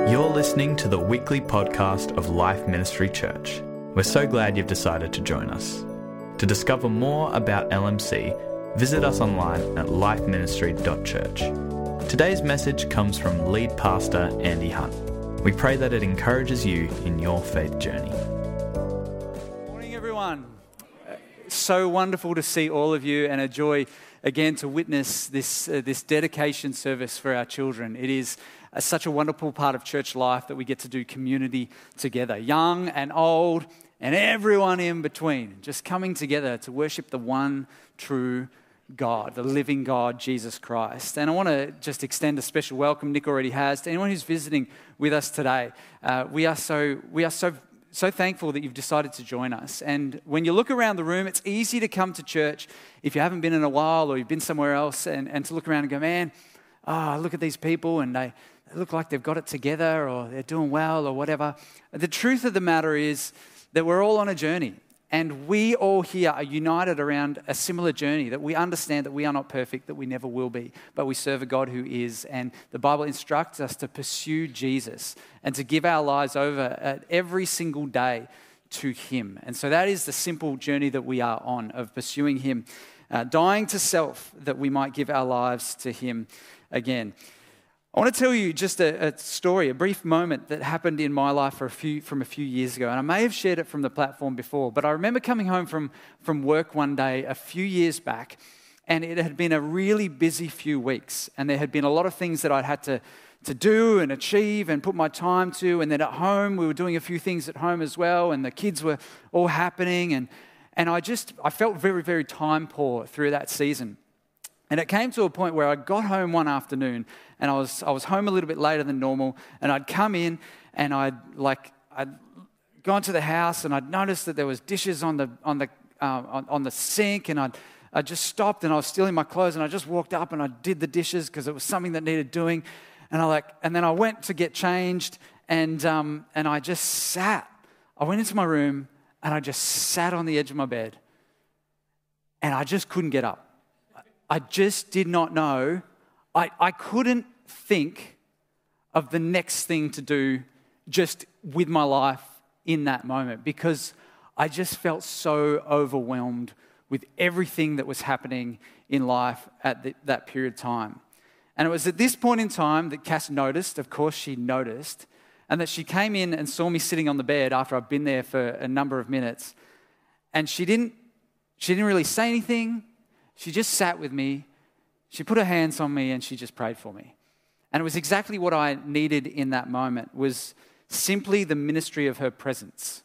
You're listening to the weekly podcast of Life Ministry Church. We're so glad you've decided to join us. To discover more about LMC, visit us online at lifeministry.church. Today's message comes from lead pastor Andy Hunt. We pray that it encourages you in your faith journey. Morning, everyone. So wonderful to see all of you, and a joy again to witness this dedication service for our children. It is such a wonderful part of church life that we get to do community together, young and old and everyone in between, just coming together to worship the one true God, the living God, Jesus Christ. And I want to just extend a special welcome, Nick already has, to anyone who's visiting with us today. We are so thankful that you've decided to join us. And when you look around the room, it's easy to come to church if you haven't been in a while or you've been somewhere else and to look around and go, man, look at these people and they look like they've got it together or they're doing well or whatever. The truth of the matter is that we're all on a journey, and we all here are united around a similar journey, that we understand that we are not perfect, that we never will be, but we serve a God who is. And the Bible instructs us to pursue Jesus and to give our lives over every single day to Him. And so that is the simple journey that we are on, of pursuing Him, dying to self that we might give our lives to Him again. I want to tell you just a story, a brief moment that happened in my life from a few years ago. And I may have shared it from the platform before, but I remember coming home from work one day a few years back, and it had been a really busy few weeks. And there had been a lot of things that I'd had to do and achieve and put my time to. And then at home, we were doing a few things at home as well, and the kids were all happening. And I felt very, very time poor through that season. And it came to a point where I got home one afternoon, and I was home a little bit later than normal, and I'd come in and I'd gone to the house and I'd noticed that there was dishes on the sink, and I just stopped, and I was still in my clothes, and I just walked up and I did the dishes because it was something that needed doing, and then I went to get changed, and I just sat. I went into my room and I just sat on the edge of my bed, and I just couldn't get up. I just did not know. I couldn't think of the next thing to do just with my life in that moment, because I just felt so overwhelmed with everything that was happening in life at that period of time. And it was at this point in time that Cass noticed, of course she noticed, and that she came in and saw me sitting on the bed after I'd been there for a number of minutes. And she didn't really say anything. She just sat with me, she put her hands on me, and she just prayed for me. And it was exactly what I needed in that moment, was simply the ministry of her presence.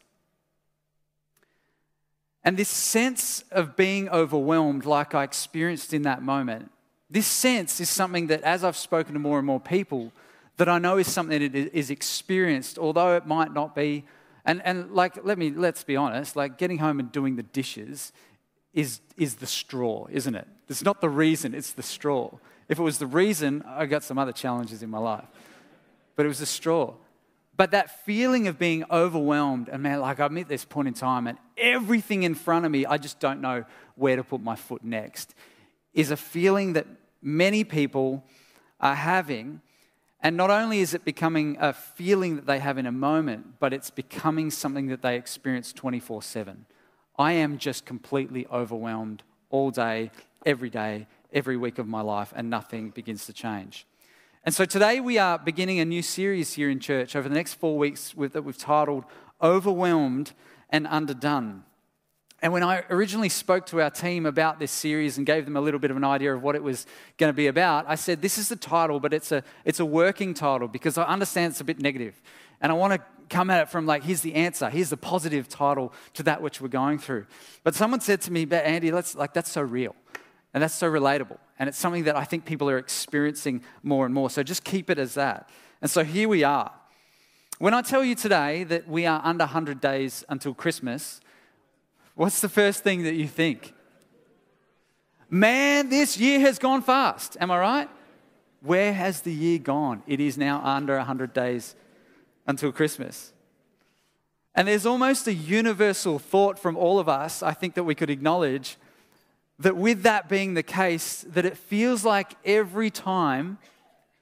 And this sense of being overwhelmed like I experienced in that moment, this sense is something that, as I've spoken to more and more people, that I know is something that is experienced, although it might not be. And let's be honest, like getting home and doing the dishes is the straw, isn't it? It's not the reason, it's the straw. If it was the reason, I got some other challenges in my life. But it was the straw. But that feeling of being overwhelmed, and man, like I'm at this point in time and everything in front of me, I just don't know where to put my foot next, is a feeling that many people are having. And not only is it becoming a feeling that they have in a moment, but it's becoming something that they experience 24/7. I am just completely overwhelmed all day, every week of my life, and nothing begins to change. And so today we are beginning a new series here in church over the next 4 weeks that we've titled Overwhelmed and Underdone. And when I originally spoke to our team about this series and gave them a little bit of an idea of what it was going to be about, I said, this is the title, but it's a working title, because I understand it's a bit negative. And I want to come at it from here's the answer, here's the positive title to that which we're going through. But someone said to me, but Andy, that's so real and that's so relatable. And it's something that I think people are experiencing more and more. So just keep it as that. And so here we are. When I tell you today that we are under 100 days until Christmas, what's the first thing that you think? Man, this year has gone fast. Am I right? Where has the year gone? It is now under 100 days until Christmas. And there's almost a universal thought from all of us, I think, that we could acknowledge, that with that being the case, that it feels like every time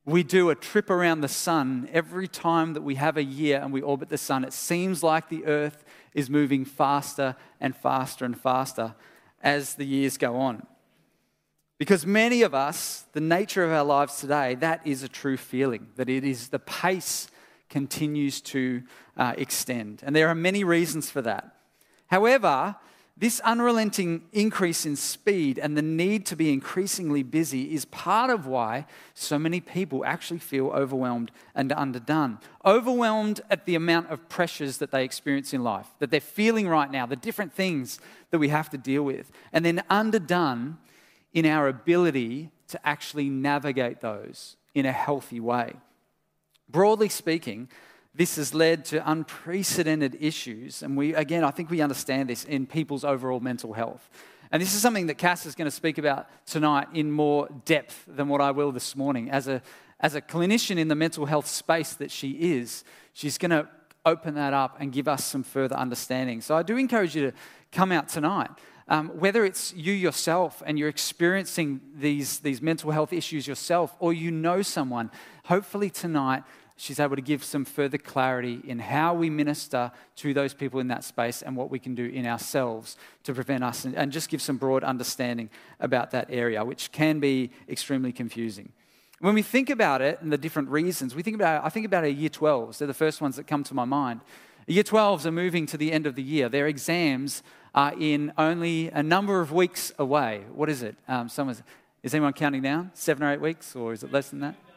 We do a trip around the sun every time that we have a year and we orbit the sun. It seems like the Earth is moving faster and faster and faster as the years go on. Because many of us, the nature of our lives today, that is a true feeling, that it is the pace continues to extend. And there are many reasons for that. However, this unrelenting increase in speed and the need to be increasingly busy is part of why so many people actually feel overwhelmed and underdone. Overwhelmed at the amount of pressures that they experience in life, that they're feeling right now, the different things that we have to deal with. And then underdone in our ability to actually navigate those in a healthy way. Broadly speaking, this has led to unprecedented issues, and I think we understand this in people's overall mental health. And this is something that Cass is going to speak about tonight in more depth than what I will this morning. As a clinician in the mental health space that she is, she's going to open that up and give us some further understanding. So I do encourage you to come out tonight. Whether it's you yourself and you're experiencing these mental health issues yourself, or you know someone, hopefully tonight she's able to give some further clarity in how we minister to those people in that space and what we can do in ourselves to prevent us, and just give some broad understanding about that area, which can be extremely confusing. When we think about it and the different reasons, I think about our year 12s. They're the first ones that come to my mind. Year 12s are moving to the end of the year. Their exams are in only a number of weeks away. What is it? Is anyone counting down? 7 or 8 weeks, or is it less than that?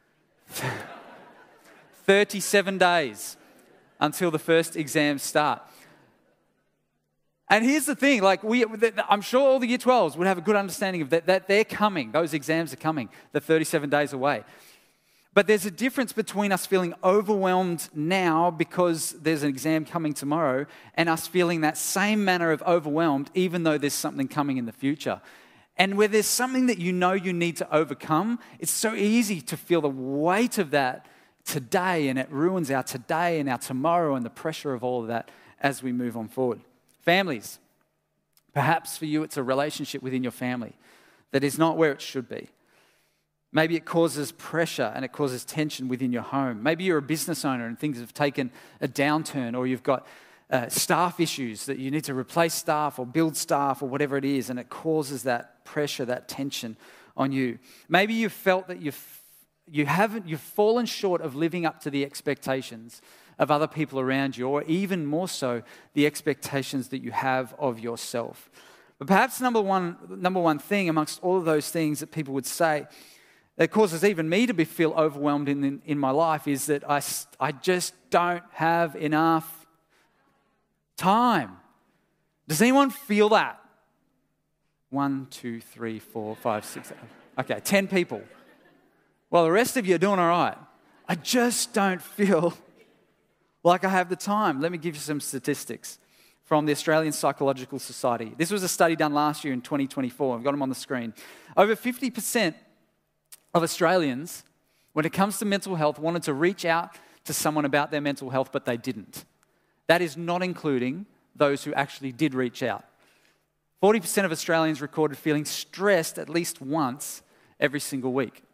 37 days until the first exams start. And here's the thing, I'm sure all the year 12s would have a good understanding of that they're coming. Those exams are coming. They're 37 days away. But there's a difference between us feeling overwhelmed now because there's an exam coming tomorrow, and us feeling that same manner of overwhelmed even though there's something coming in the future. And where there's something that you know you need to overcome, it's so easy to feel the weight of that today, and it ruins our today and our tomorrow and the pressure of all of that as we move on forward. Families, perhaps for you it's a relationship within your family that is not where it should be. Maybe it causes pressure and it causes tension within your home. Maybe you're a business owner and things have taken a downturn, or you've got staff issues that you need to replace staff or build staff or whatever it is, and it causes that pressure, that tension on you. Maybe you've felt that you've fallen short of living up to the expectations of other people around you, or even more so, the expectations that you have of yourself. But perhaps number one thing amongst all of those things that people would say that causes even me to feel overwhelmed in my life is that I just don't have enough time. Does anyone feel that? 1, 2, 3, 4, 5, 6, 8. Okay, 10 people. Well, the rest of you are doing all right. I just don't feel like I have the time. Let me give you some statistics from the Australian Psychological Society. This was a study done last year in 2024. I've got them on the screen. Over 50% of Australians, when it comes to mental health, wanted to reach out to someone about their mental health, but they didn't. That is not including those who actually did reach out. 40% of Australians recorded feeling stressed at least once every single week.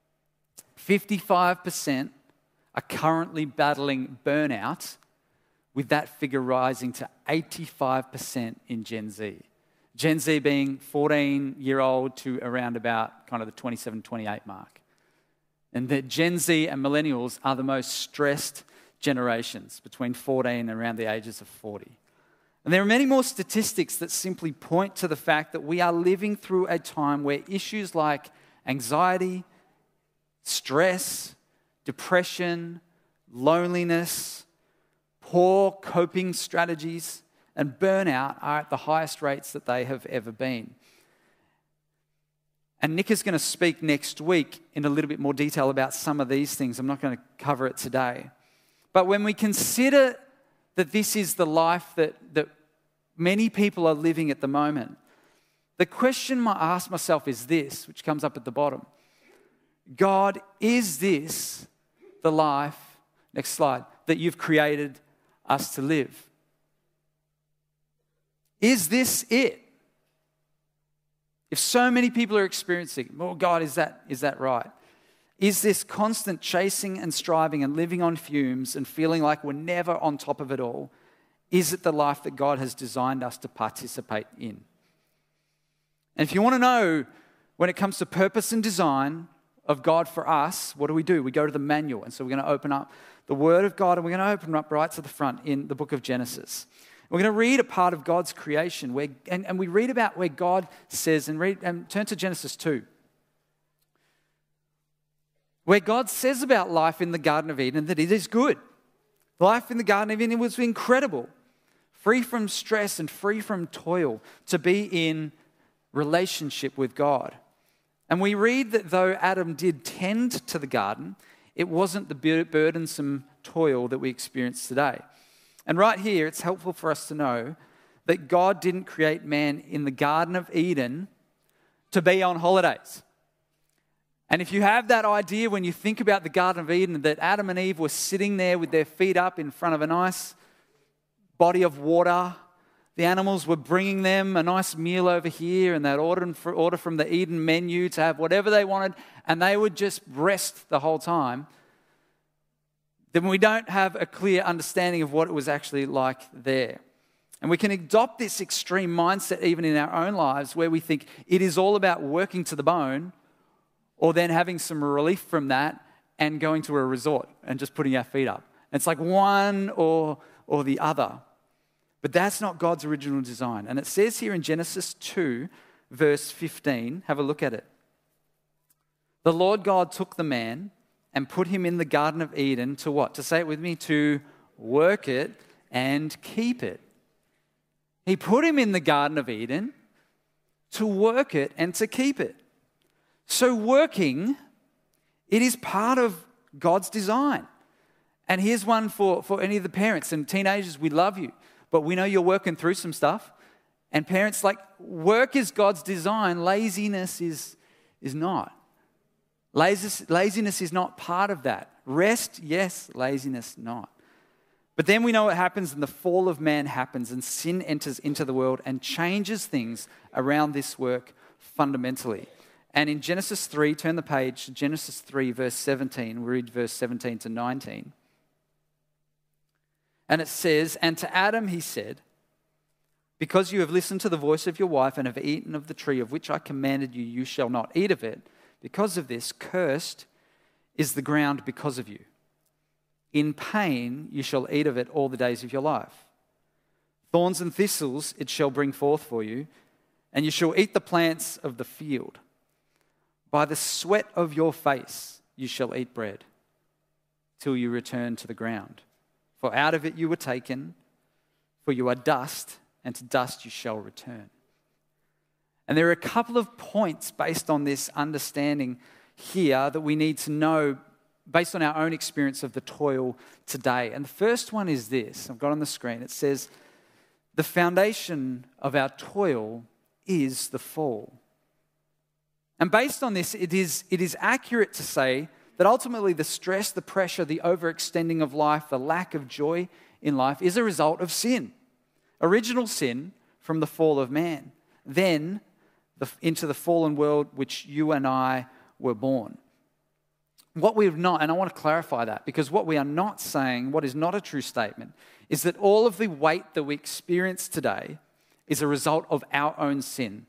55% are currently battling burnout, with that figure rising to 85% in Gen Z. Gen Z being 14-year-old to around about kind of the 27, 28 mark. And that Gen Z and millennials are the most stressed generations, between 14 and around the ages of 40. And there are many more statistics that simply point to the fact that we are living through a time where issues like anxiety, stress, depression, loneliness, poor coping strategies, and burnout are at the highest rates that they have ever been. And Nick is going to speak next week in a little bit more detail about some of these things. I'm not going to cover it today. But when we consider that this is the life that many people are living at the moment, the question I ask myself is this, which comes up at the bottom. God, is this the life, next slide, that you've created us to live? Is this it? If so many people are experiencing, oh God, is that right? Is this constant chasing and striving and living on fumes and feeling like we're never on top of it all, is it the life that God has designed us to participate in? And if you want to know when it comes to purpose and design of God for us, what do? We go to the manual. And so we're going to open up the Word of God, and we're going to open up right to the front in the book of Genesis. We're going to read a part of God's creation, and we read about where God says, and turn to Genesis 2, where God says about life in the Garden of Eden that it is good. Life in the Garden of Eden was incredible, free from stress and free from toil, to be in relationship with God. And we read that though Adam did tend to the garden, it wasn't the burdensome toil that we experience today. And right here, it's helpful for us to know that God didn't create man in the Garden of Eden to be on holidays. And if you have that idea when you think about the Garden of Eden, that Adam and Eve were sitting there with their feet up in front of a nice body of water, the animals were bringing them a nice meal over here, and they'd order from the Eden menu to have whatever they wanted, and they would just rest the whole time, then we don't have a clear understanding of what it was actually like there. And we can adopt this extreme mindset even in our own lives, where we think it is all about working to the bone, or then having some relief from that and going to a resort and just putting our feet up. And it's like one or the other. But that's not God's original design. And it says here in Genesis 2, verse 15, have a look at it. The Lord God took the man and put him in the Garden of Eden to what? To say it with me, to work it and keep it. He put him in the Garden of Eden to work it and to keep it. So working, it is part of God's design. And here's one for any of the parents and teenagers, we love you, but we know you're working through some stuff. And parents, like, work is God's design, laziness is not. Laziness is not part of that. Rest, yes. Laziness, not. But then we know what happens, and the fall of man happens, and sin enters into the world and changes things around this work fundamentally. And in Genesis 3, turn the page to Genesis 3, verse 17. We read verse 17 to 19. And it says, "And to Adam he said, because you have listened to the voice of your wife and have eaten of the tree of which I commanded you, you shall not eat of it. Because of this, cursed is the ground because of you. In pain you shall eat of it all the days of your life. Thorns and thistles it shall bring forth for you, and you shall eat the plants of the field. By the sweat of your face you shall eat bread, till you return to the ground. For out of it you were taken, for you are dust, and to dust you shall return." And there are a couple of points based on this understanding here that we need to know based on our own experience of the toil today. And the first one is this. I've got on the screen. It says, the foundation of our toil is the fall. And based on this, it is accurate to say that ultimately the stress, the pressure, the overextending of life, the lack of joy in life is a result of sin. Original sin from the fall of man. Then into the fallen world which you and I were born. What we have not, and I want to clarify that, because what we are not saying, what is not a true statement, is that all of the weight that we experience today is a result of our own sin.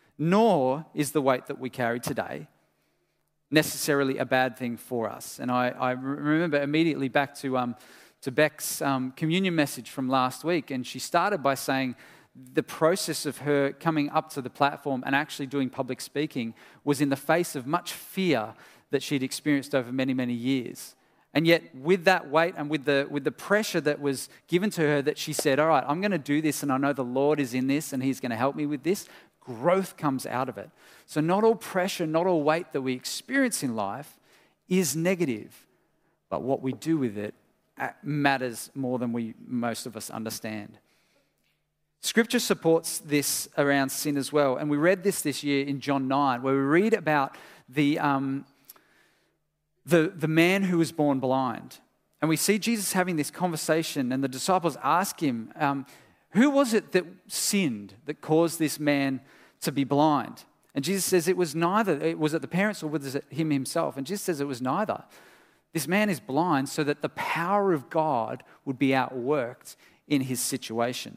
Nor is the weight that we carry today necessarily a bad thing for us. And I remember immediately back to Beck's communion message from last week, and she started by saying the process of her coming up to the platform and actually doing public speaking was in the face of much fear that she'd experienced over many, many years. And yet with that weight and with the pressure that was given to her, that she said, all right, I'm going to do this, and I know the Lord is in this and he's going to help me with this. Growth comes out of it. So not all pressure, not all weight that we experience in life is negative, but what we do with it matters more than most of us understand. Scripture supports this around sin as well. And we read this year in John 9, where we read about the man who was born blind. And we see Jesus having this conversation, and the disciples ask him, who was it that sinned that caused this man to be blind? And Jesus says it was neither. Was it the parents or was it him himself? And Jesus says it was neither. This man is blind so that the power of God would be outworked in his situation.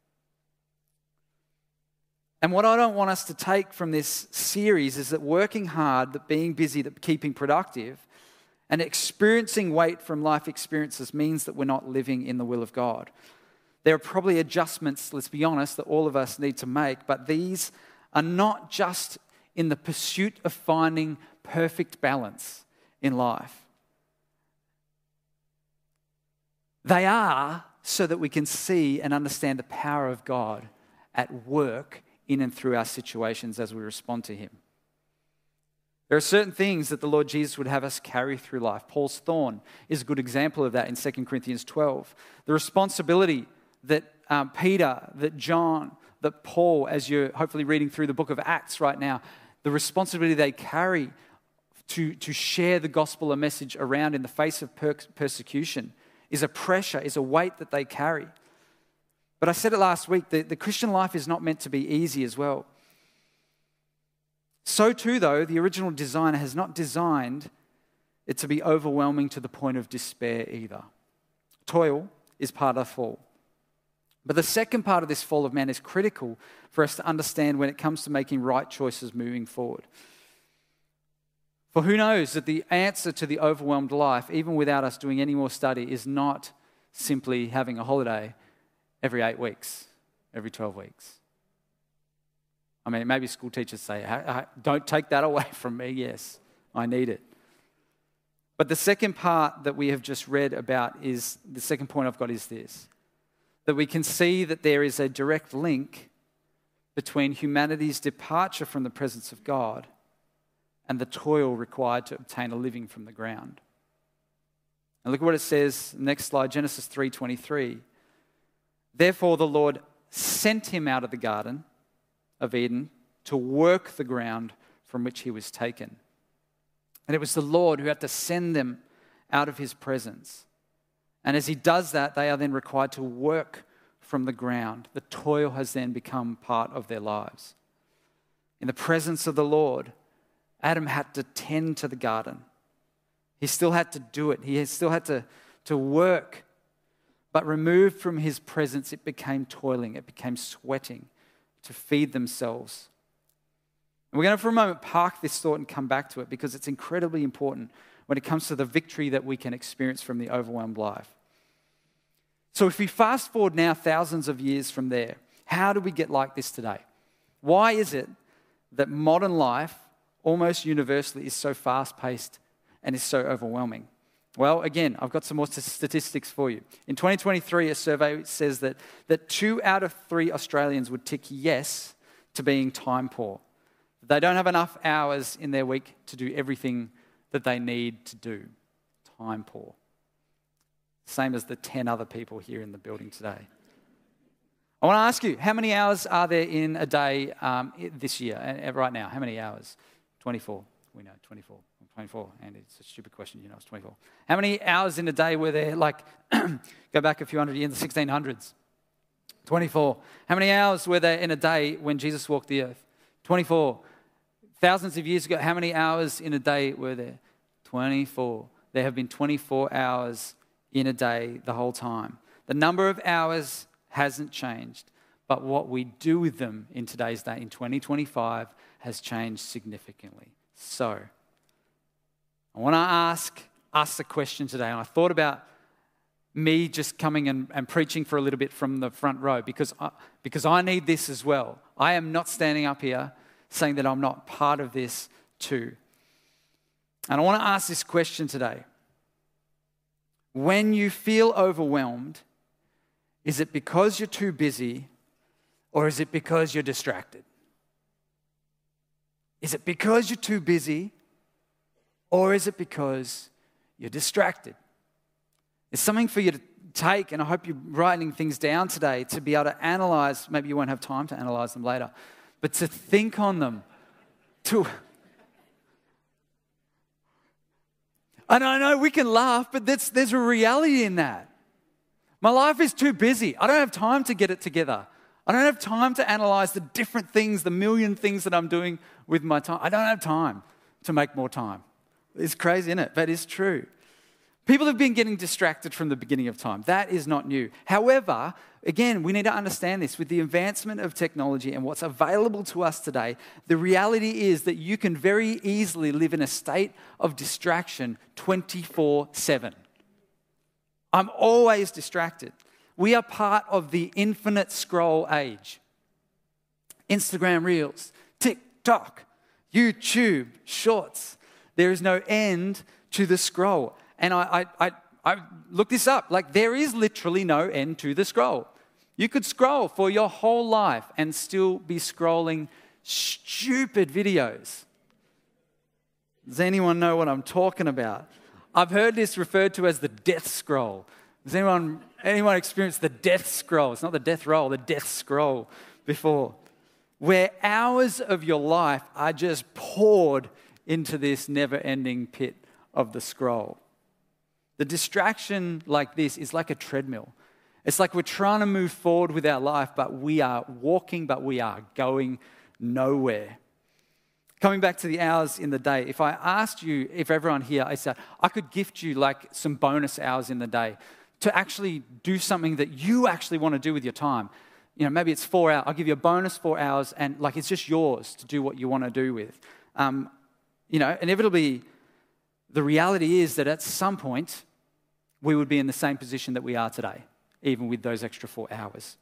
And what I don't want us to take from this series is that working hard, that being busy, that keeping productive, and experiencing weight from life experiences means that we're not living in the will of God. There are probably adjustments, let's be honest, that all of us need to make, but these are not just in the pursuit of finding perfect balance in life. They are so that we can see and understand the power of God at work in and through our situations as we respond to Him. There are certain things that the Lord Jesus would have us carry through life. Paul's thorn is a good example of that in 2 Corinthians 12. The responsibility that Peter, that John, that Paul, as you're hopefully reading through the book of Acts right now, the responsibility they carry to share the gospel, a message around in the face of persecution is a pressure, is a weight that they carry. But I said it last week, the Christian life is not meant to be easy as well. So too, though, the original designer has not designed it to be overwhelming to the point of despair either. Toil is part of the fall. But the second part of this fall of man is critical for us to understand when it comes to making right choices moving forward. For who knows that the answer to the overwhelmed life, even without us doing any more study, is not simply having a holiday every 8 weeks, every 12 weeks. I mean, maybe school teachers say, don't take that away from me. Yes, I need it. But the second part that we have just read about is, the second point I've got is this, that we can see that there is a direct link between humanity's departure from the presence of God and the toil required to obtain a living from the ground. And look at what it says, next slide, Genesis 3:23. Therefore the Lord sent him out of the garden of Eden to work the ground from which he was taken. And it was the Lord who had to send them out of his presence. And as he does that, they are then required to work from the ground. The toil has then become part of their lives. In the presence of the Lord, Adam had to tend to the garden. He still had to do it. He still had to work. But removed from his presence, it became toiling. It became sweating to feed themselves. And we're going to, for a moment, park this thought and come back to it because it's incredibly important when it comes to the victory that we can experience from the overwhelmed life. So if we fast forward now thousands of years from there, how do we get like this today? Why is it that modern life almost universally is so fast-paced and is so overwhelming? Well, again, I've got some more statistics for you. In 2023, a survey says that 2 out of 3 Australians would tick yes to being time poor. They don't have enough hours in their week to do everything that they need to do. Time poor. Same as the 10 other people here in the building today. I want to ask you, how many hours are there in a day this year, right now? How many hours? 24. We know, 24. 24, and it's a stupid question, it's 24. How many hours in a day were there, go back a few hundred years, in the 1600s? 24. How many hours were there in a day when Jesus walked the earth? 24. Thousands of years ago, how many hours in a day were there? 24. There have been 24 hours in a day the whole time. The number of hours hasn't changed, but what we do with them in today's day, in 2025, has changed significantly. So, I want to ask us a question today, and I thought about me just coming and preaching for a little bit from the front row because I need this as well. I am not standing up here saying that I'm not part of this too. And I want to ask this question today. When you feel overwhelmed, is it because you're too busy or is it because you're distracted? Is it because you're too busy? Or is it because you're distracted? It's something for you to take, and I hope you're writing things down today to be able to analyze. Maybe you won't have time to analyze them later, but to think on them. And I know we can laugh, but there's a reality in that. My life is too busy. I don't have time to get it together. I don't have time to analyze the different things, the million things that I'm doing with my time. I don't have time to make more time. It's crazy, isn't it? But it's true. People have been getting distracted from the beginning of time. That is not new. However, again, we need to understand this. With the advancement of technology and what's available to us today, the reality is that you can very easily live in a state of distraction 24/7. I'm always distracted. We are part of the infinite scroll age. Instagram Reels, TikTok, YouTube, Shorts. There is no end to the scroll. And I looked this up. Like, there is literally no end to the scroll. You could scroll for your whole life and still be scrolling stupid videos. Does anyone know what I'm talking about? I've heard this referred to as the death scroll. Has anyone experienced the death scroll? It's not the death roll, the death scroll before. Where hours of your life are just poured into this never-ending pit of the scroll. The distraction like this is like a treadmill. It's like we're trying to move forward with our life, but we are walking, but we are going nowhere. Coming back to the hours in the day, if I asked you, if everyone here, I said, I could gift you like some bonus hours in the day to actually do something that you actually want to do with your time. You know, maybe it's 4 hours. I'll give you a bonus 4 hours and like it's just yours to do what you want to do with. Inevitably, the reality is that at some point, we would be in the same position that we are today, even with those extra 4 hours.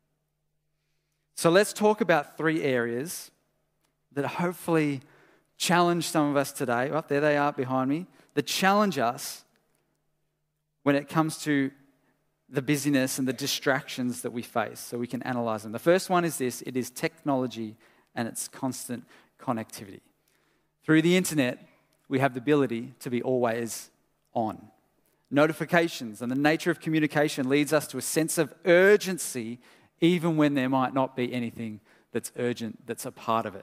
So let's talk about 3 areas that hopefully challenge some of us today. Oh, there they are behind me. That challenge us when it comes to the busyness and the distractions that we face, so we can analyze them. The first one is this: it is technology and its constant connectivity. Through the internet, we have the ability to be always on. Notifications and the nature of communication leads us to a sense of urgency, even when there might not be anything that's urgent that's a part of it.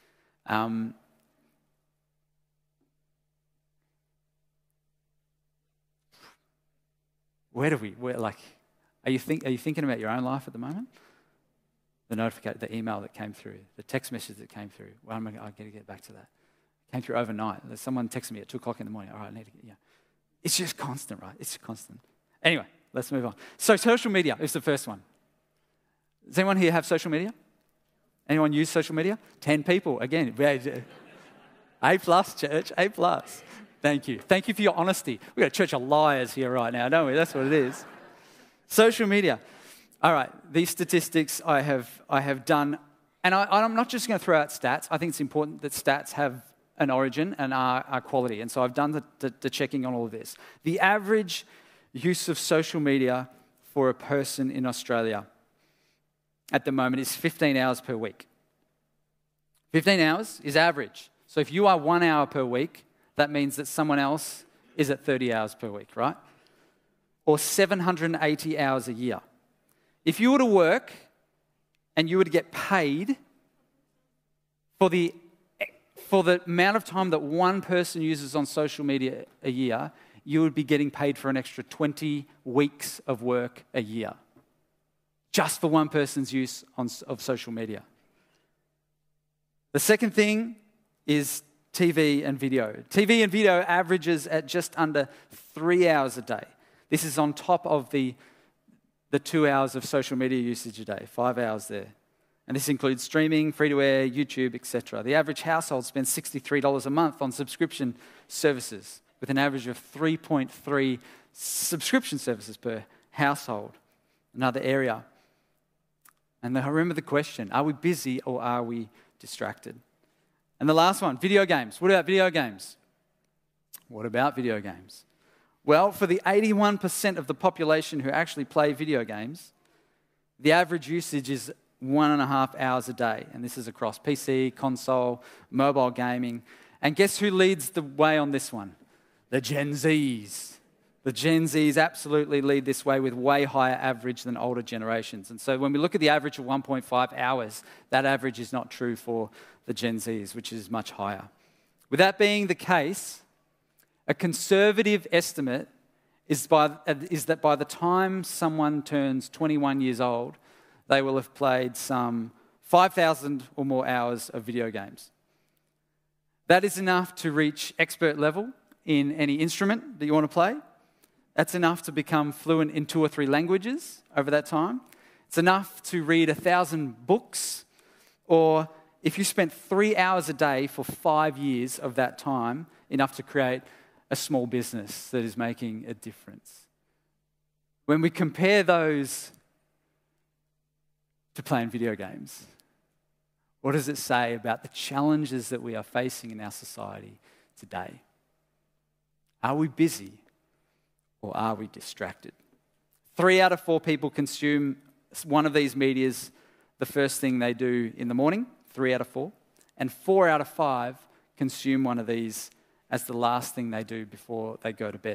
Are you thinking about your own life at the moment? The email that came through, the text message that came through. Well, I'm going to get back to that. It came through overnight. Someone texted me at 2 o'clock in the morning. All right, I need to get, It's just constant, right? It's constant. Anyway, let's move on. So social media is the first one. Does anyone here have social media? Anyone use social media? 10 people. Again, A+, church, A+. Thank you. Thank you for your honesty. We've got a church of liars here right now, don't we? That's what it is. Social media. All right, these statistics I have done, and I'm not just going to throw out stats. I think it's important that stats have an origin and are quality. And so I've done the checking on all of this. The average use of social media for a person in Australia at the moment is 15 hours per week. 15 hours is average. So if you are 1 hour per week, that means that someone else is at 30 hours per week, right? Or 780 hours a year. If you were to work and you were to get paid for the amount of time that one person uses on social media a year, you would be getting paid for an extra 20 weeks of work a year, just for one person's use of social media. The second thing is TV and video. TV and video averages at just under 3 hours a day. This is on top of the 2 hours of social media usage a day, 5 hours there. And this includes streaming, free-to-air, YouTube, etc. The average household spends $63 a month on subscription services, with an average of 3.3 subscription services per household. Another area. And I remember the question, are we busy or are we distracted? And the last one, video games. What about video games? What about video games? Well, for the 81% of the population who actually play video games, the average usage is 1.5 hours a day. And this is across PC, console, mobile gaming. And guess who leads the way on this one? The Gen Zs. The Gen Zs absolutely lead this way with way higher average than older generations. And so when we look at the average of 1.5 hours, that average is not true for the Gen Zs, which is much higher. With that being the case, a conservative estimate is that by the time someone turns 21 years old, they will have played some 5,000 or more hours of video games. That is enough to reach expert level in any instrument that you want to play. That's enough to become fluent in 2 or 3 languages over that time. It's enough to read 1,000 books, or if you spent 3 hours a day for 5 years of that time, enough to create a small business that is making a difference. When we compare those to playing video games, what does it say about the challenges that we are facing in our society today? Are we busy or are we distracted? 3 out of 4 people consume one of these medias the first thing they do in the morning, 3 out of 4, and 4 out of 5 consume one of these as the last thing they do before they go to bed.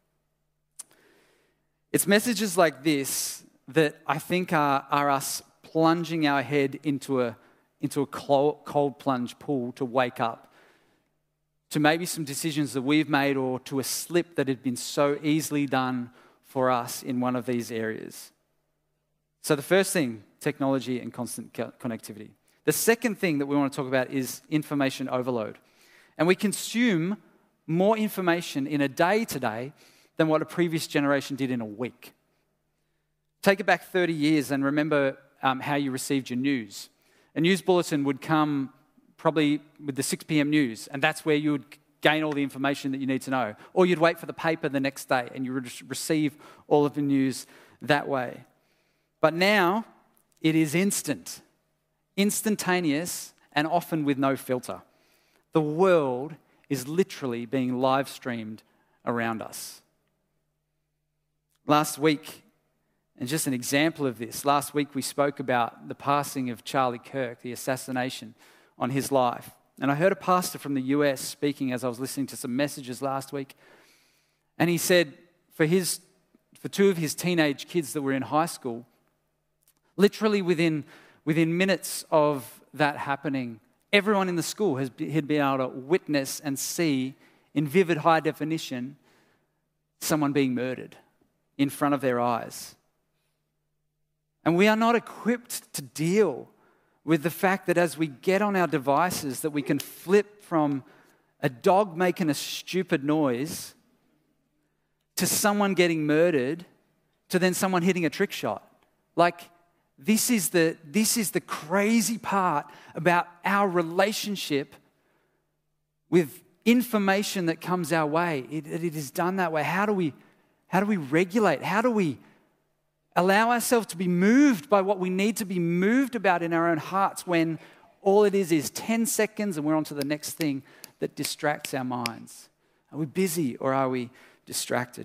It's messages like this that I think are us plunging our head into a cold plunge pool to wake up, to maybe some decisions that we've made or to a slip that had been so easily done for us in one of these areas. So the first thing, technology and constant connectivity. The second thing that we want to talk about is information overload. And we consume more information in a day today than what a previous generation did in a week. Take it back 30 years and remember how you received your news. A news bulletin would come probably with the 6 p.m. news, and that's where you would gain all the information that you need to know. Or you'd wait for the paper the next day and you would receive all of the news that way. But now it is instantaneous, and often with no filter. The world is literally being live streamed around us. Last week, and just an example of this, last week we spoke about the passing of Charlie Kirk, the assassination on his life. And I heard a pastor from the US speaking as I was listening to some messages last week. And he said for 2 of his teenage kids that were in high school, literally within minutes of that happening, everyone in the school had been able to witness and see in vivid high definition someone being murdered in front of their eyes. And we are not equipped to deal with the fact that as we get on our devices that we can flip from a dog making a stupid noise to someone getting murdered to then someone hitting a trick shot. Like, this is the crazy part about our relationship with information that comes our way. It is done that way. How do we regulate? How do we allow ourselves to be moved by what we need to be moved about in our own hearts when all it is 10 seconds and we're on to the next thing that distracts our minds? Are we busy or are we distracted?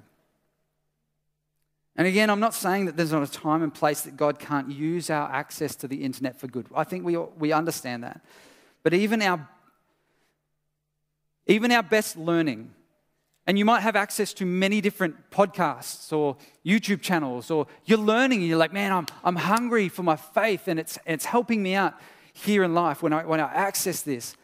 And again, I'm not saying that there's not a time and place that God can't use our access to the internet for good. I think we understand that. But even our best learning, and you might have access to many different podcasts or YouTube channels, or you're learning and you're like, man, I'm hungry for my faith and it's helping me out here in life when I access this.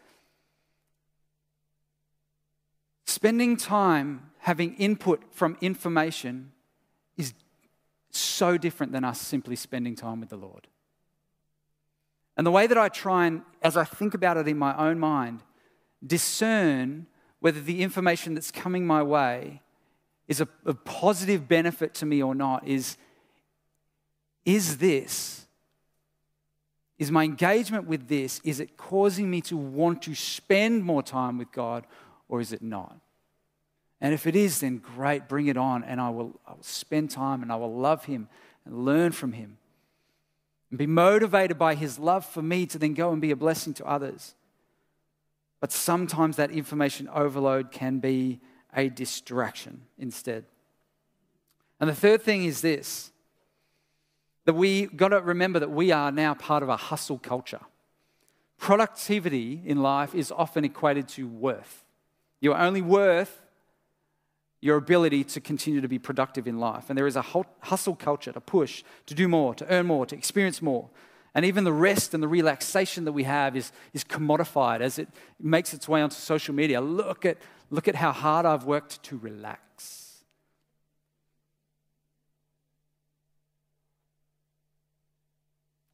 Spending time having input from information is so different than us simply spending time with the Lord. And the way that I try and, as I think about it in my own mind, discern whether the information that's coming my way is a positive benefit to me or not is my engagement with this, is it causing me to want to spend more time with God, or is it not? And if it is, then great, bring it on, and I will spend time and I will love Him and learn from Him and be motivated by His love for me to then go and be a blessing to others. But sometimes that information overload can be a distraction instead. And the third thing is this, that we got to remember that we are now part of a hustle culture. Productivity in life is often equated to worth. You're only worth your ability to continue to be productive in life. And there is a hustle culture to push, to do more, to earn more, to experience more. And even the rest and the relaxation that we have is commodified as it makes its way onto social media. Look at how hard I've worked to relax.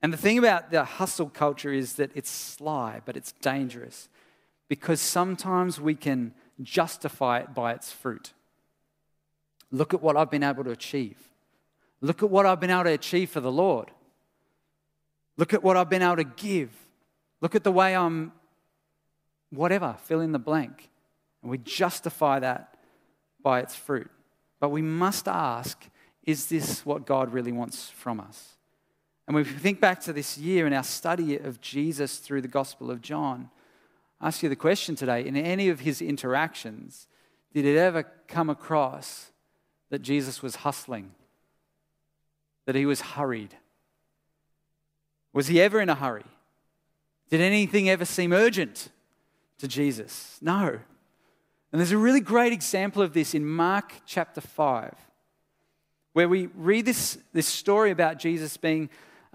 And the thing about the hustle culture is that it's sly, but it's dangerous because sometimes we can justify it by its fruit. Look at what I've been able to achieve. Look at what I've been able to achieve for the Lord. Look at what I've been able to give. Look at the way I'm whatever, fill in the blank. And we justify that by its fruit. But we must ask, is this what God really wants from us? And when we think back to this year in our study of Jesus through the Gospel of John, I ask you the question today, in any of his interactions, did it ever come across that Jesus was hustling? That he was hurried? Was he ever in a hurry? Did anything ever seem urgent to Jesus? No. And there's a really great example of this in Mark chapter 5, where we read this story about Jesus being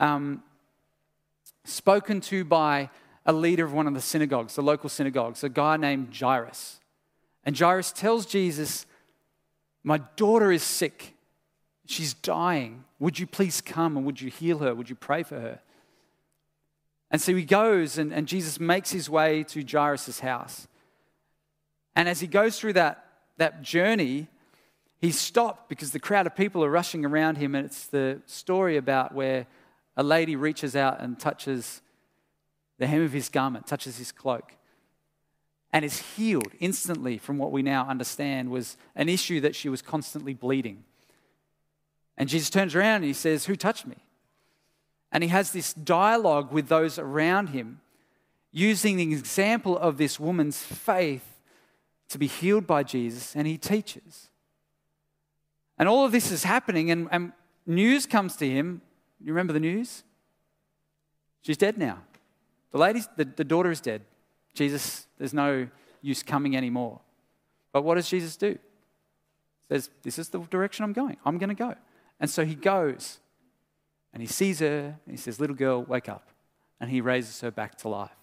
spoken to by a leader of one of the synagogues, the local synagogues, a guy named Jairus. And Jairus tells Jesus, my daughter is sick. She's dying. Would you please come and would you heal her? Would you pray for her? And so he goes and Jesus makes his way to Jairus' house. And as he goes through that journey, he's stopped because the crowd of people are rushing around him. And it's the story about where a lady reaches out and touches the hem of his garment, touches his cloak, and is healed instantly from what we now understand was an issue that she was constantly bleeding. And Jesus turns around and he says, who touched me? And he has this dialogue with those around him, using the example of this woman's faith to be healed by Jesus, and he teaches. And all of this is happening, and news comes to him. You remember the news? She's dead now. The daughter is dead. Jesus, there's no use coming anymore. But what does Jesus do? He says, this is the direction I'm going. I'm going to go. And so he goes, and he sees her, and he says, little girl, wake up. And he raises her back to life.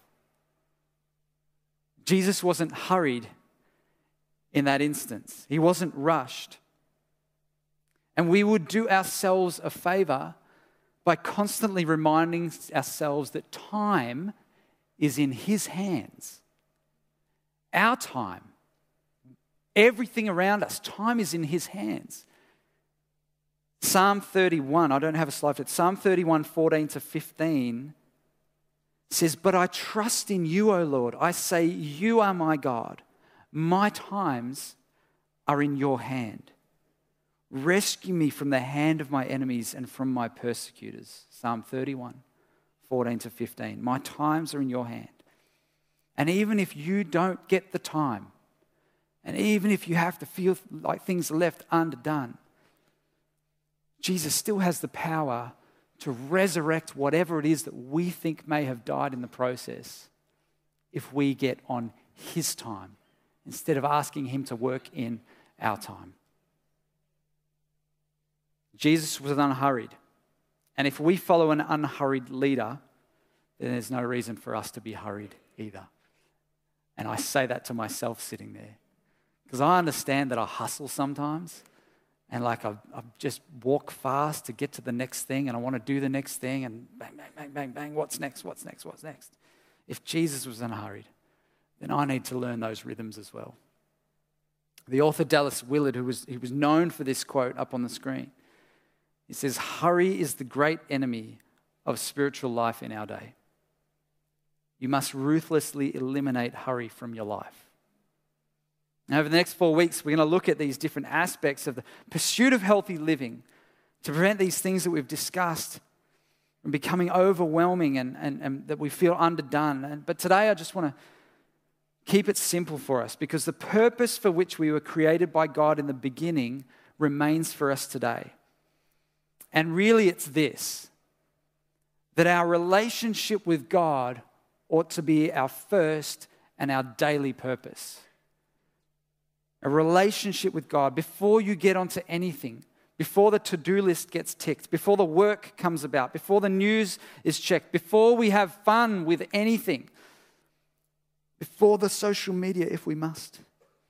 Jesus wasn't hurried in that instance. He wasn't rushed. And we would do ourselves a favor by constantly reminding ourselves that time is in his hands. Our time, everything around us, time is in his hands. Psalm 31, I don't have a slide for it. Psalm 31, 14 to 15 says, but I trust in you, O Lord. I say, you are my God. My times are in your hand. Rescue me from the hand of my enemies and from my persecutors. Psalm 31, 14 to 15. My times are in your hand. And even if you don't get the time, and even if you have to feel like things are left undone, Jesus still has the power to resurrect whatever it is that we think may have died in the process if we get on his time instead of asking him to work in our time. Jesus was unhurried. And if we follow an unhurried leader, then there's no reason for us to be hurried either. And I say that to myself sitting there. Because I understand that I hustle sometimes. And like I just walk fast to get to the next thing. And I want to do the next thing. And bang, bang, bang, bang, bang. What's next? What's next? What's next? If Jesus was unhurried, then I need to learn those rhythms as well. The author Dallas Willard, he was known for this quote up on the screen. He says, hurry is the great enemy of spiritual life in our day. You must ruthlessly eliminate hurry from your life. Now, over the next 4 weeks, we're going to look at these different aspects of the pursuit of healthy living to prevent these things that we've discussed from becoming overwhelming and that we feel underdone. But today I just want to keep it simple for us because the purpose for which we were created by God in the beginning remains for us today. And really it's this, that our relationship with God ought to be our first and our daily purpose. A relationship with God before you get onto anything, before the to-do list gets ticked, before the work comes about, before the news is checked, before we have fun with anything, before the social media if we must.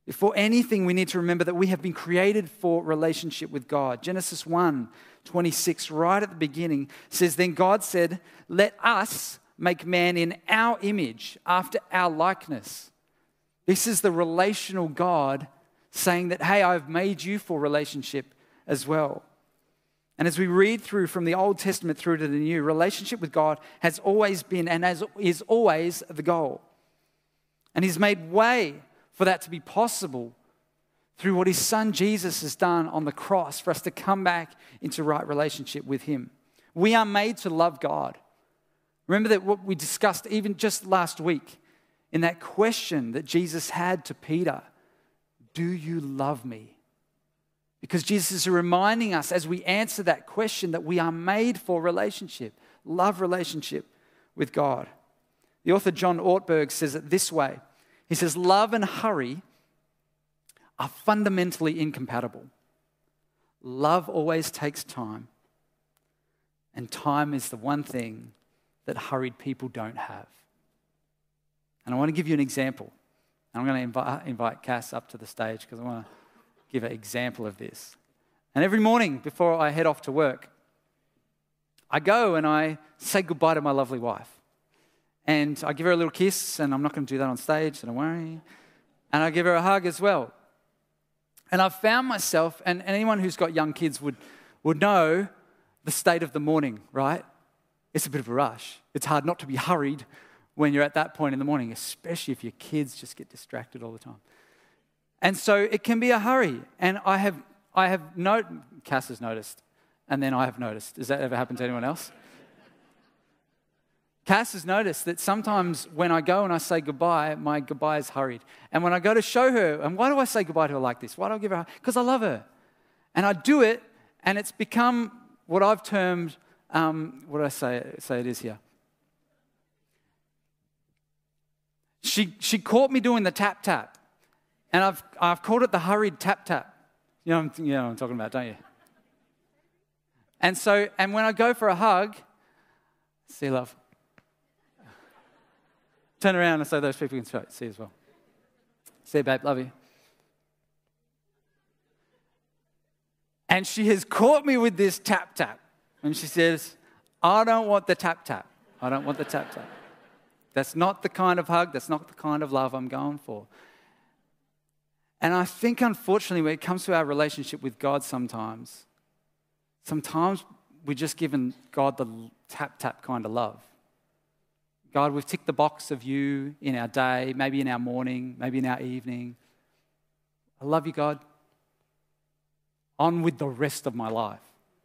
Before anything, we need to remember that we have been created for relationship with God. Genesis 1:26, right at the beginning, says, "Then God said, 'Let us make man in our image, after our likeness.'" This is the relational God saying that, hey, I've made you for relationship as well. And as we read through from the Old Testament through to the New, relationship with God has always been and is always the goal. And He's made way for that to be possible through what His Son Jesus has done on the cross for us to come back into right relationship with Him. We are made to love God. Remember that what we discussed even just last week in that question that Jesus had to Peter, do you love me? Because Jesus is reminding us as we answer that question that we are made for relationship, love relationship with God. The author John Ortberg says it this way. He says, love and hurry are fundamentally incompatible. Love always takes time, and time is the one thing that hurried people don't have. And I want to give you an example. I'm going to invite Cass up to the stage because I want to give an example of this. And every morning before I head off to work, I go and I say goodbye to my lovely wife. And I give her a little kiss, and I'm not going to do that on stage, so don't worry. And I give her a hug as well. And I've found myself, and anyone who's got young kids would know the state of the morning, right? It's a bit of a rush. It's hard not to be hurried when you're at that point in the morning, especially if your kids just get distracted all the time. And so it can be a hurry. And Cass has noticed, and then I have noticed. Does that ever happen to anyone else? Cass has noticed that sometimes when I go and I say goodbye, my goodbye is hurried. And when I go to show her, and why do I say goodbye to her like this? Why do I give her a hug? Because I love her. And I do it, and it's become what I've termed, what did I say it is here? She caught me doing the tap-tap. And I've called it the hurried tap-tap. You know what I'm talking about, don't you? And when I go for a hug, see you, love. Turn around and so those people can see as well. See you, babe, love you. And she has caught me with this tap-tap. And she says, I don't want the tap-tap. I don't want the tap-tap. That's not the kind of hug, that's not the kind of love I'm going for. And I think, unfortunately, when it comes to our relationship with God sometimes we're just giving God the tap-tap kind of love. God, we've ticked the box of you in our day, maybe in our morning, maybe in our evening. I love you, God. On with the rest of my life.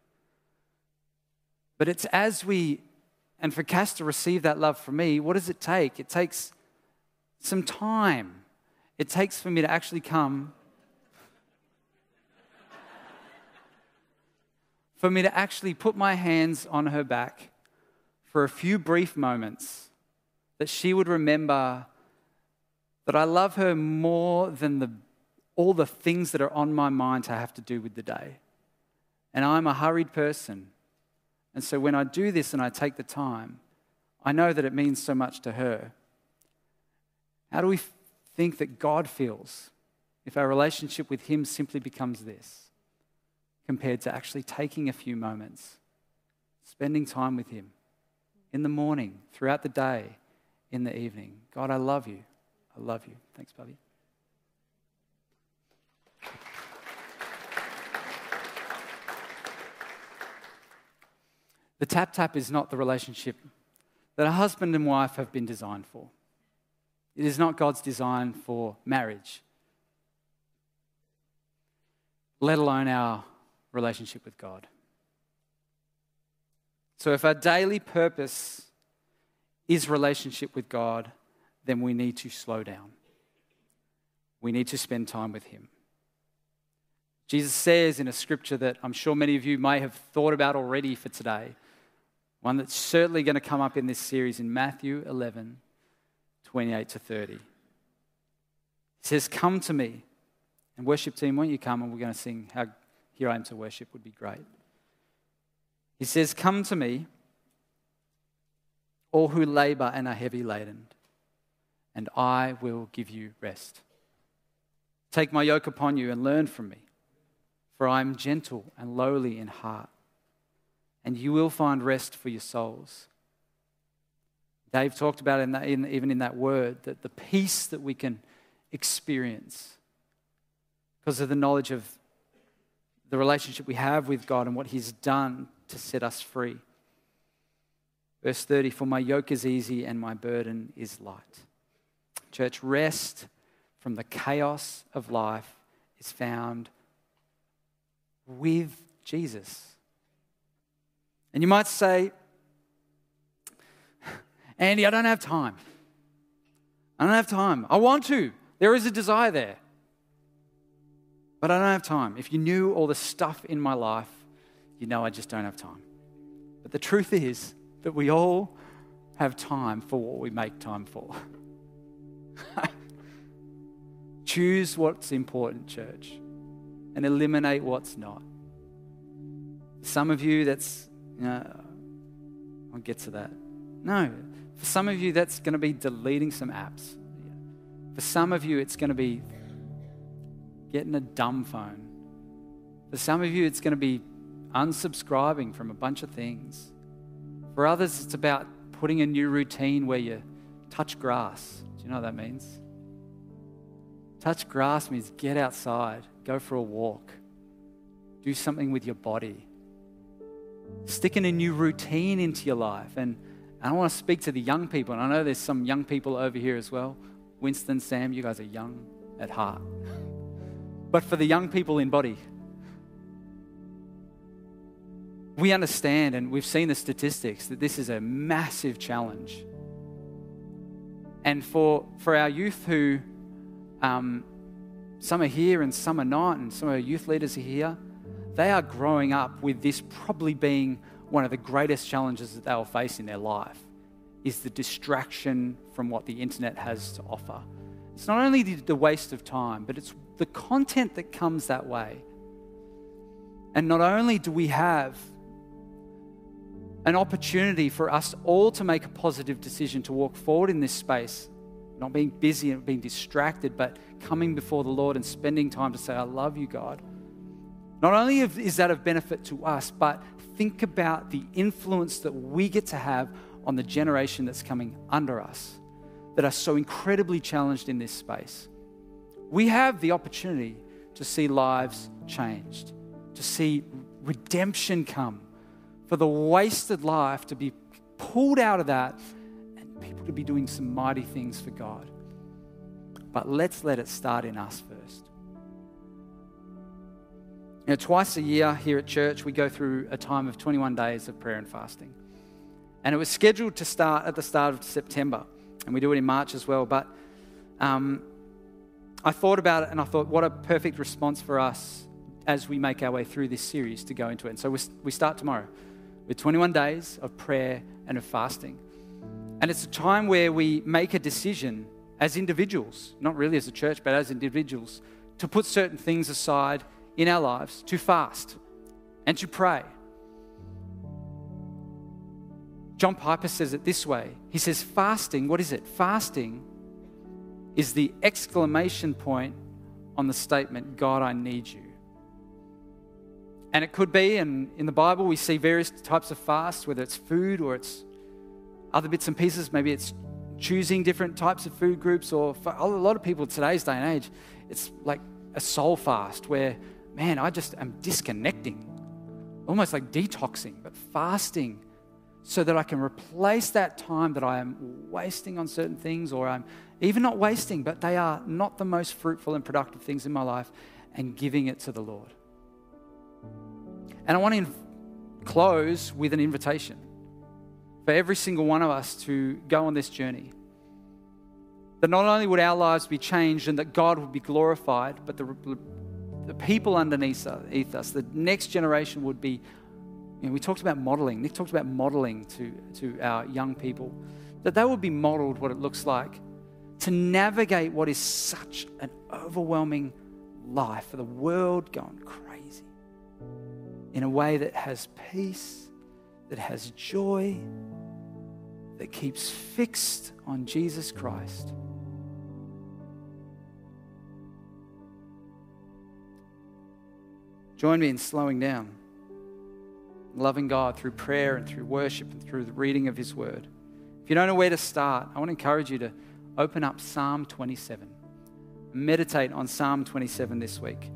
But it's and for Cass to receive that love from me, what does it take? It takes some time. It takes for me to actually come, for me to actually put my hands on her back for a few brief moments, that she would remember that I love her more than all the things that are on my mind to have to do with the day. And I'm a hurried person. And so when I do this and I take the time, I know that it means so much to her. How do we think that God feels if our relationship with Him simply becomes this, compared to actually taking a few moments, spending time with Him in the morning, throughout the day, in the evening? God, I love you. I love you. Thanks, Bubby. The tap-tap is not the relationship that a husband and wife have been designed for. It is not God's design for marriage, let alone our relationship with God. So if our daily purpose is relationship with God, then we need to slow down. We need to spend time with Him. Jesus says in a scripture that I'm sure many of you may have thought about already for today, one that's certainly going to come up in this series in Matthew 11, 28 to 30. He says, come to me. And worship team, won't you come? And we're going to sing How Here I Am to Worship would be great. He says, come to me, all who labor and are heavy laden, and I will give you rest. Take my yoke upon you and learn from me, for I am gentle and lowly in heart, and you will find rest for your souls. Dave talked about even in that word, that the peace that we can experience because of the knowledge of the relationship we have with God and what He's done to set us free. Verse 30, for my yoke is easy and my burden is light. Church, rest from the chaos of life is found with Jesus. And you might say, Andy, I don't have time. I don't have time. I want to. There is a desire there. But I don't have time. If you knew all the stuff in my life, you know I just don't have time. But the truth is that we all have time for what we make time for. Choose what's important, church, and eliminate what's not. Some of you, I'll get to that. No, for some of you, that's going to be deleting some apps. For some of you, it's going to be getting a dumb phone. For some of you, it's going to be unsubscribing from a bunch of things. For others, it's about putting a new routine where you touch grass. Do you know what that means? Touch grass means get outside, go for a walk, do something with your body. Stick in a new routine into your life. And I want to speak to the young people, and I know there's some young people over here as well. Winston, Sam, you guys are young at heart. But for the young people in body, we understand, and we've seen the statistics, that this is a massive challenge. And for our youth who, some are here and some are not, and some of our youth leaders are here, they are growing up with this probably being one of the greatest challenges that they'll face in their life, is the distraction from what the internet has to offer. It's not only the waste of time, but it's the content that comes that way. And not only do we have an opportunity for us all to make a positive decision to walk forward in this space, not being busy and being distracted, but coming before the Lord and spending time to say, I love you, God. Not only is that of benefit to us, but think about the influence that we get to have on the generation that's coming under us, that are so incredibly challenged in this space. We have the opportunity to see lives changed, to see redemption come, for the wasted life to be pulled out of that and people to be doing some mighty things for God. But let's let it start in us first. You know, twice a year here at church, we go through a time of 21 days of prayer and fasting. And it was scheduled to start at the start of September. And we do it in March as well. But I thought about it and I thought, what a perfect response for us as we make our way through this series to go into it. And so we start tomorrow with 21 days of prayer and of fasting. And it's a time where we make a decision as individuals, not really as a church, but as individuals, to put certain things aside in our lives to fast and to pray. John Piper says it this way. He says, fasting, what is it? Fasting is the exclamation point on the statement, God, I need you. And it could be, and in the Bible we see various types of fasts, whether it's food or it's other bits and pieces. Maybe it's choosing different types of food groups, or for a lot of people today's day and age, it's like a soul fast where, man, I just am disconnecting, almost like detoxing, but fasting so that I can replace that time that I am wasting on certain things, or I'm even not wasting, but they are not the most fruitful and productive things in my life, and giving it to the Lord. And I want to close with an invitation for every single one of us to go on this journey. That not only would our lives be changed and that God would be glorified, but the people underneath us, the next generation would be, we talked about modeling. Nick talked about modeling to our young people. That they would be modeled what it looks like to navigate what is such an overwhelming life for the world going crazy in a way that has peace, that has joy, that keeps fixed on Jesus Christ. Join me in slowing down, loving God through prayer and through worship and through the reading of His Word. If you don't know where to start, I want to encourage you to open up Psalm 27. Meditate on Psalm 27 this week.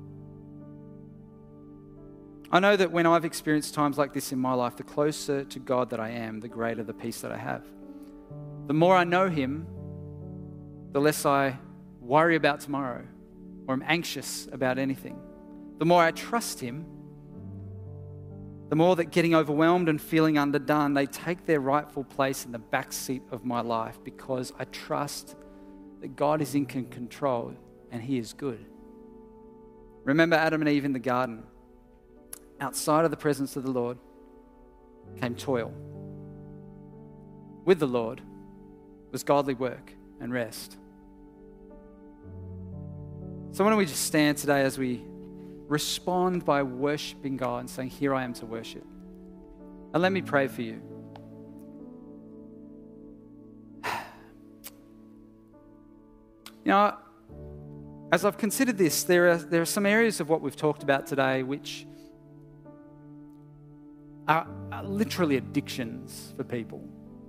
I know that when I've experienced times like this in my life, the closer to God that I am, the greater the peace that I have. The more I know Him, the less I worry about tomorrow or am anxious about anything. The more I trust Him, the more that getting overwhelmed and feeling underdone, they take their rightful place in the back seat of my life because I trust that God is in control and He is good. Remember Adam and Eve in the garden. Outside of the presence of the Lord came toil. With the Lord was godly work and rest. So why don't we just stand today as we respond by worshiping God and saying, here I am to worship. And let me pray for you. You know, as I've considered this, there are some areas of what we've talked about today which are literally addictions for people.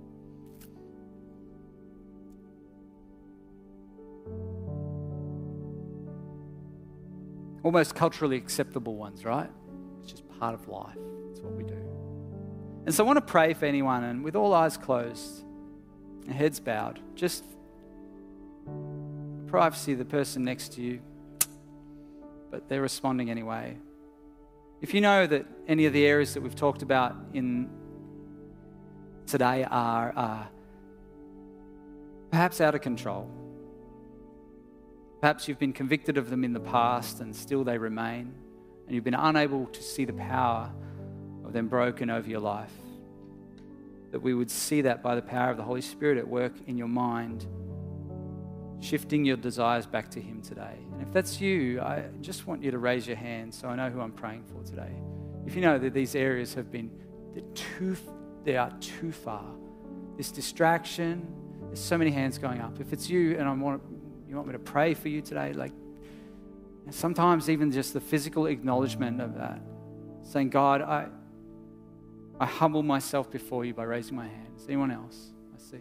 Almost culturally acceptable ones, right? It's just part of life. It's what we do. And so I want to pray for anyone, and with all eyes closed and heads bowed, just privacy of the person next to you, but they're responding anyway. If you know that any of the areas that we've talked about in today are perhaps out of control, perhaps you've been convicted of them in the past and still they remain, and you've been unable to see the power of them broken over your life, that we would see that by the power of the Holy Spirit at work in your mind, shifting your desires back to Him today. And if that's you, I just want you to raise your hand so I know who I'm praying for today. If you know that these areas have been, they are too far. This distraction, there's so many hands going up. If it's you and you want me to pray for you today, like sometimes even just the physical acknowledgement of that, saying, God, I humble myself before you by raising my hand. Is anyone else? I see.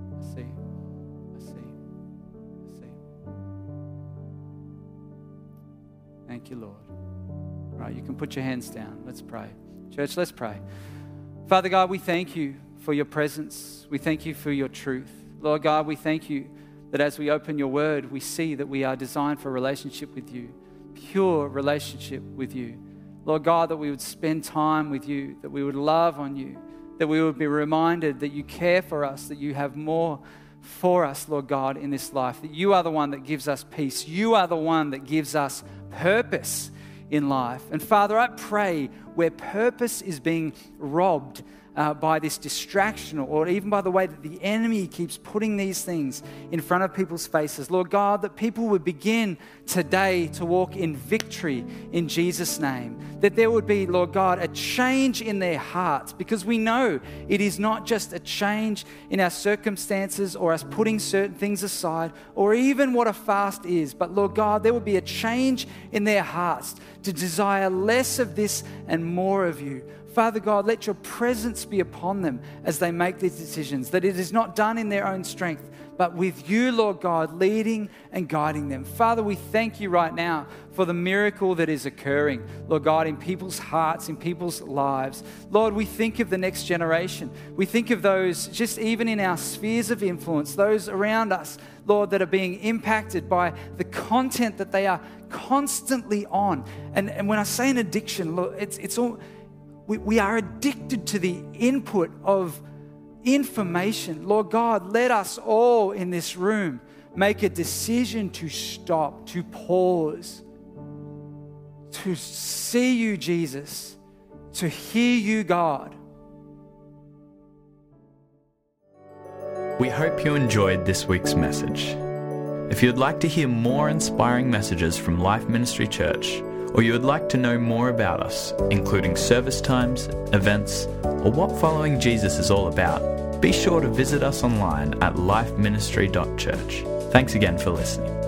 Thank you, Lord. All right, you can put your hands down. Let's pray. Church, let's pray. Father God, we thank you for your presence. We thank you for your truth. Lord God, we thank you that as we open your word, we see that we are designed for a relationship with you, pure relationship with you. Lord God, that we would spend time with you, that we would love on you, that we would be reminded that you care for us, that you have more for us, Lord God, in this life, that you are the one that gives us peace. You are the one that gives us purpose in life. And Father, I pray where purpose is being robbed by this distraction, or even by the way that the enemy keeps putting these things in front of people's faces. Lord God, that people would begin today to walk in victory in Jesus' name. That there would be, Lord God, a change in their hearts, because we know it is not just a change in our circumstances or us putting certain things aside or even what a fast is, but Lord God, there would be a change in their hearts to desire less of this and more of you. Father God, let your presence be upon them as they make these decisions, that it is not done in their own strength, but with you, Lord God, leading and guiding them. Father, we thank you right now for the miracle that is occurring, Lord God, in people's hearts, in people's lives. Lord, we think of the next generation. We think of those just even in our spheres of influence, those around us, Lord, that are being impacted by the content that they are constantly on. And when I say an addiction, Lord, it's all... We are addicted to the input of information. Lord God, let us all in this room make a decision to stop, to pause, to see you, Jesus, to hear you, God. We hope you enjoyed this week's message. If you'd like to hear more inspiring messages from Life Ministry Church, or you would like to know more about us, including service times, events, or what following Jesus is all about, be sure to visit us online at lifeministry.church. Thanks again for listening.